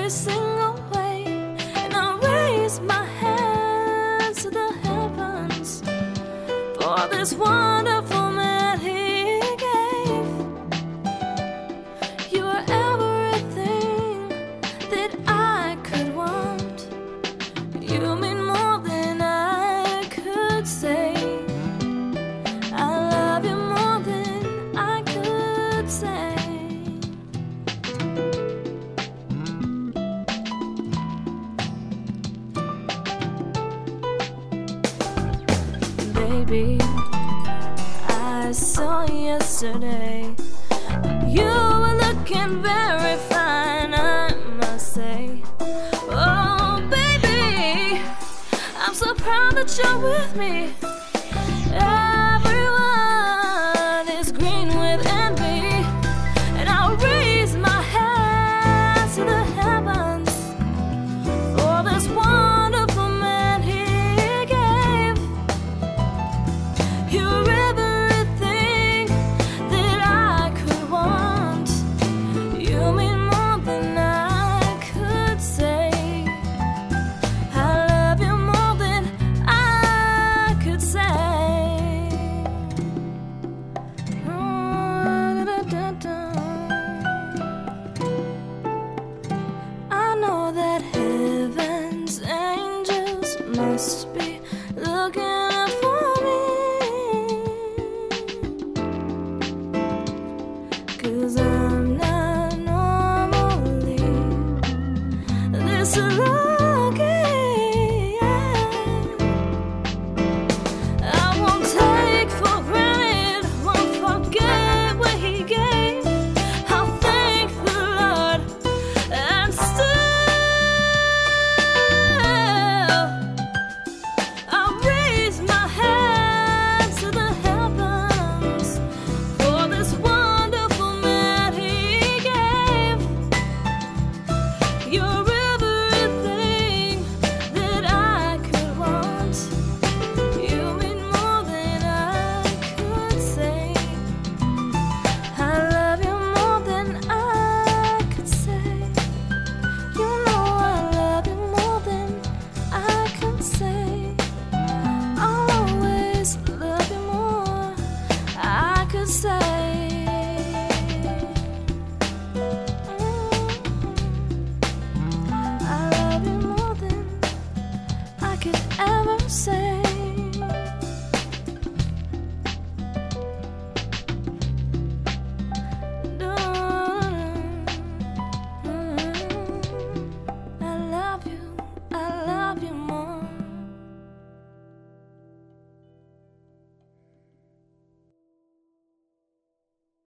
every single way. And I raise my hands to the heavens for this wonderful man he gave. You are everything that I could want. You mean more than I could say. I love you more than I could say. Baby, I saw yesterday you were looking very fine, I must say. Oh, baby, I'm so proud that you're with me. Everyone is green with envy, and I'll raise my hands to the heavens for this wonderful man he gave. You're everything that I could want. You mean more than I could say. I love you more than I could say. I know that heaven's angels must be looking up for me, 'cause I'm not normally this lucky. I won't take for granted, won't forget what he gave. I'll thank the Lord and still I'll raise my hands to the heavens for this wonderful man he gave. You're everything that I could want. You mean more than I could say. I love you more than I could say. You know I love you more than I could say. I'll always love you more I could say.